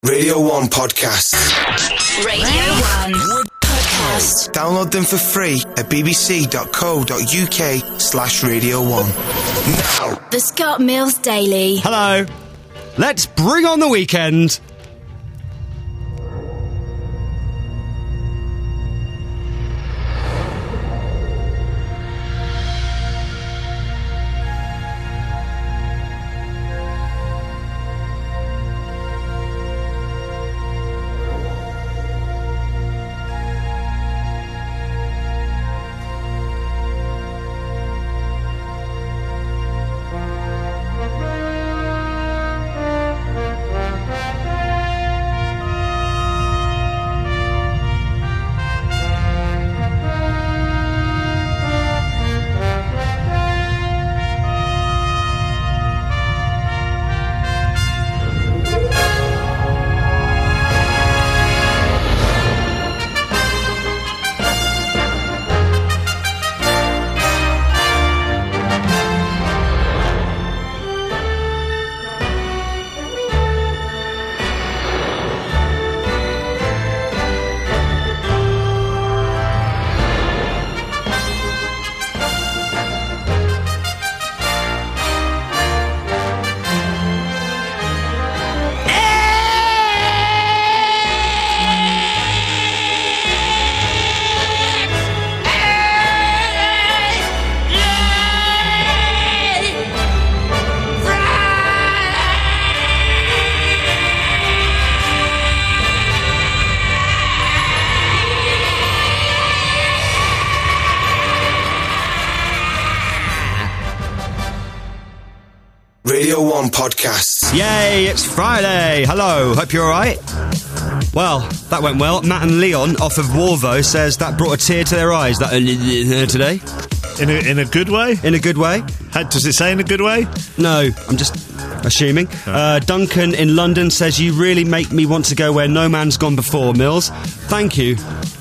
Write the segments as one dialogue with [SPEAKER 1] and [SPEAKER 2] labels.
[SPEAKER 1] Radio 1 Podcasts.
[SPEAKER 2] Radio 1 Podcast.
[SPEAKER 1] Download them for free at bbc.co.uk/Radio 1. Now.
[SPEAKER 2] The Scott Mills Daily.
[SPEAKER 3] Hello. Let's bring on the weekend.
[SPEAKER 1] Radio 1 Podcasts.
[SPEAKER 3] Yay, it's Friday. Hello, hope you're alright. Well, that went well. Matt and Leon off of Warvo says that brought a tear to their eyes today.
[SPEAKER 4] In a good way?
[SPEAKER 3] In a good way.
[SPEAKER 4] Does it say in a good way?
[SPEAKER 3] No, I'm just assuming. Duncan in London says, you really make me want to go where no man's gone before, Mills. Thank you.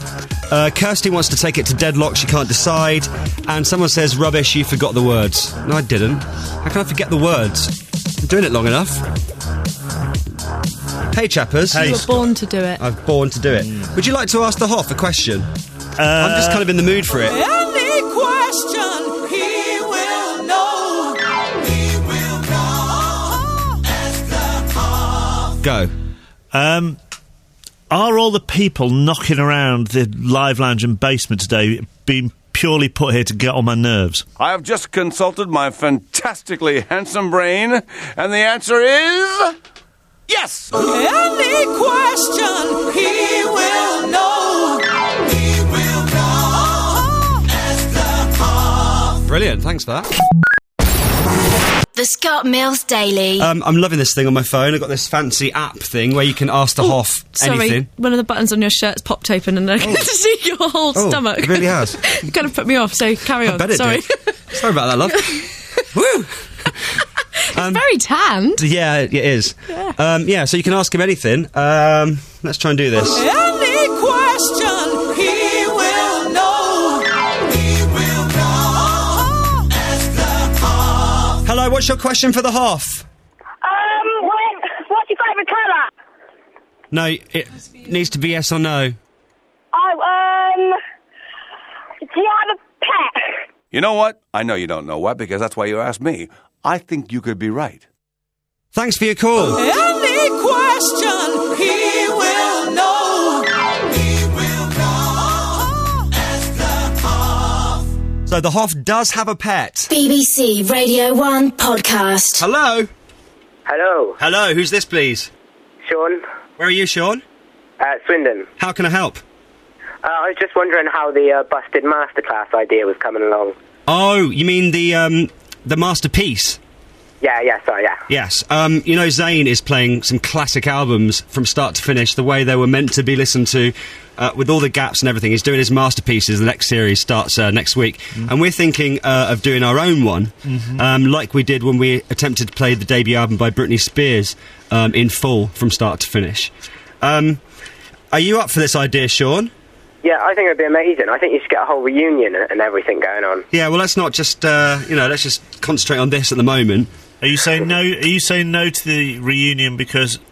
[SPEAKER 3] Kirsty wants to take it to deadlock, she can't decide. And someone says, rubbish, you forgot the words. No, I didn't. How can I forget the words? I'm doing it long enough. Hey, chappers.
[SPEAKER 5] You were born to do it.
[SPEAKER 3] I'm born to do it. Would you like to ask the Hoff a question? I'm just kind of in the mood for it.
[SPEAKER 6] Any question, he will know. He will know. Ask the Hoff.
[SPEAKER 3] Go.
[SPEAKER 4] Are all the people knocking around the live lounge and basement today being purely put here to get on my nerves?
[SPEAKER 7] I have just consulted my fantastically handsome brain, and the answer is... yes!
[SPEAKER 6] Any question, he will know. He will know. Ask the Hoff.
[SPEAKER 3] Brilliant, thanks for that.
[SPEAKER 2] The Scott Mills Daily.
[SPEAKER 3] I'm loving this thing on my phone. I've got this fancy app thing where you can ask the Hoff anything.
[SPEAKER 5] One of the buttons on your shirt's popped open and I get to see your whole stomach.
[SPEAKER 3] It really has.
[SPEAKER 5] You kind of put me off, so carry on.
[SPEAKER 3] I bet it
[SPEAKER 5] Sorry.
[SPEAKER 3] did. Sorry about that, love. Woo!
[SPEAKER 5] It's very tanned.
[SPEAKER 3] Yeah, it is.
[SPEAKER 5] Yeah.
[SPEAKER 3] So you can ask him anything. Let's try and do this.
[SPEAKER 6] Any question, he will know. He will know. Ask the Hoff.
[SPEAKER 3] Hello, what's your question for the Hoff?
[SPEAKER 8] What's your favourite colour?
[SPEAKER 3] No, it needs to be yes or no.
[SPEAKER 8] Do you have a pet?
[SPEAKER 7] You know what? I know you don't know what, because that's why you asked me. I think you could be right.
[SPEAKER 3] Thanks for your call.
[SPEAKER 6] Any question, he will know. He will know. Ask the Hoff.
[SPEAKER 3] So the Hoff does have a pet.
[SPEAKER 2] BBC Radio 1 Podcast.
[SPEAKER 3] Hello?
[SPEAKER 9] Hello,
[SPEAKER 3] Hello, who's this, please?
[SPEAKER 9] Sean.
[SPEAKER 3] Where are you, Sean?
[SPEAKER 9] Swindon.
[SPEAKER 3] How can I help?
[SPEAKER 9] I was just wondering how the busted masterclass idea was coming along.
[SPEAKER 3] Oh, you mean the masterpiece?
[SPEAKER 9] Yeah, sorry.
[SPEAKER 3] Yes. You know, Zayn is playing some classic albums from start to finish, the way they were meant to be listened to, with all the gaps and everything. He's doing his masterpieces. The next series starts next week. Mm-hmm. And we're thinking of doing our own one, like we did when we attempted to play the debut album by Britney Spears in full from start to finish. Are you up for this idea, Sean?
[SPEAKER 9] Yeah, I think it'd be amazing. I think you should get a whole reunion and everything going on.
[SPEAKER 3] Yeah, well, let's not just, let's just concentrate on this at the moment.
[SPEAKER 4] Are you saying no? Are you saying no to the reunion because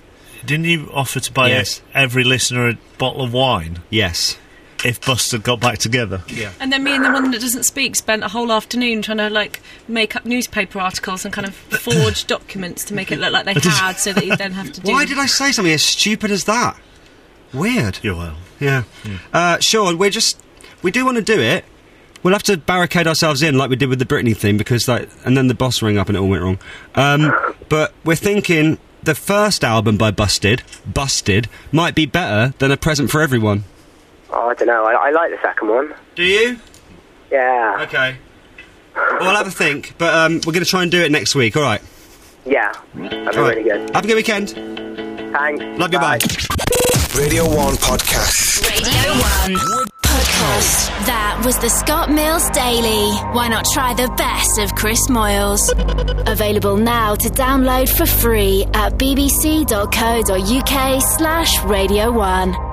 [SPEAKER 4] Didn't you offer to buy
[SPEAKER 3] Yes.
[SPEAKER 4] every listener a bottle of wine
[SPEAKER 3] Yes.
[SPEAKER 4] if Busted got back together?
[SPEAKER 3] Yeah.
[SPEAKER 5] And then me and the one that doesn't speak spent a whole afternoon trying to, like, make up newspaper articles and kind of forge documents to make it look like they had, so that you then have to do...
[SPEAKER 3] Why did I say something as stupid as that? Weird.
[SPEAKER 4] You're well.
[SPEAKER 3] Yeah. Sean, we do want to do it. We'll have to barricade ourselves in like we did with the Britney thing because, like, and then the boss rang up and it all went wrong. But we're thinking the first album by Busted, might be better than A Present for Everyone.
[SPEAKER 9] Oh, I don't know. I like the second one.
[SPEAKER 3] Do you?
[SPEAKER 9] Yeah.
[SPEAKER 3] Okay. Well, I'll have a think, but we're going to try and do it next week, alright?
[SPEAKER 9] Yeah. That'd be
[SPEAKER 3] All right.
[SPEAKER 9] really good.
[SPEAKER 3] Have a good weekend.
[SPEAKER 9] Thanks.
[SPEAKER 3] Love you, bye.
[SPEAKER 1] Radio 1 Podcast.
[SPEAKER 2] Radio 1 Podcast. That was the Scott Mills Daily. Why not try the best of Chris Moyles? Available now to download for free at bbc.co.uk/Radio 1.